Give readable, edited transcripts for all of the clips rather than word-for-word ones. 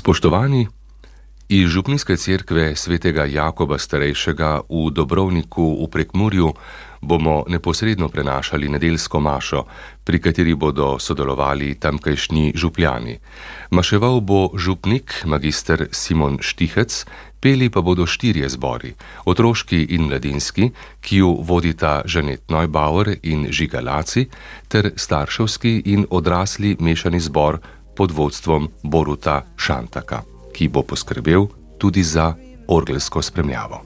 Spoštovani, iz župnijske cerkve svetega Jakoba starejšega v Dobrovniku v Prekmurju bomo neposredno prenašali nedeljsko mašo, pri kateri bodo sodelovali tamkajšnji župljani. Maševal bo župnik magister Simon Štihec, peli pa bodo 4 zbori, otroški in mladinski, ki ju vodita Žanet Neubauer in Žiga Laci, ter starševski in odrasli mešani zbor pod vodstvom Boruta Šantaka, ki bo poskrbel tudi za orgelsko spremljavo.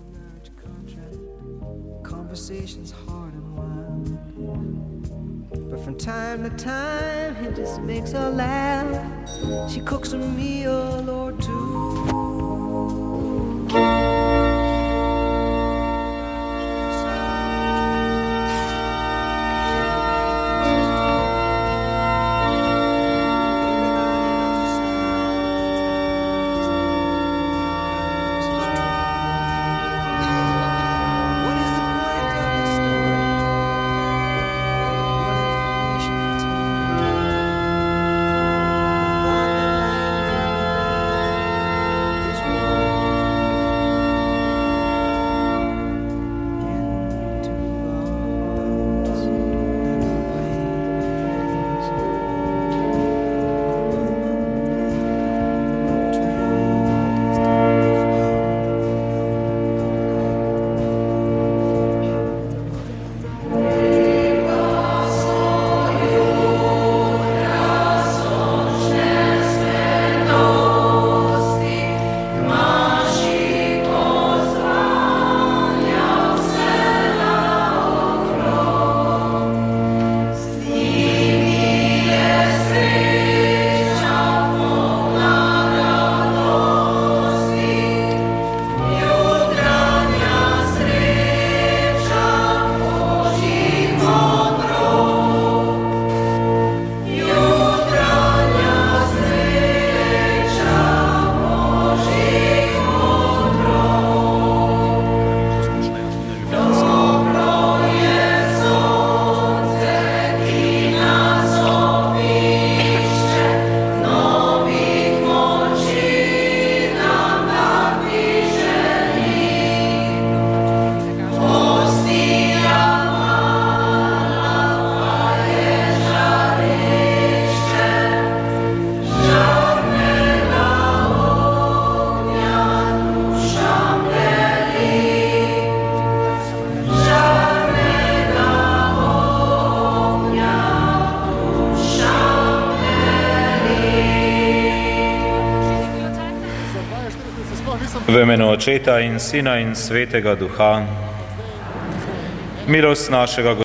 V imenu Očeta in Sina in Svetega Duha, milost našega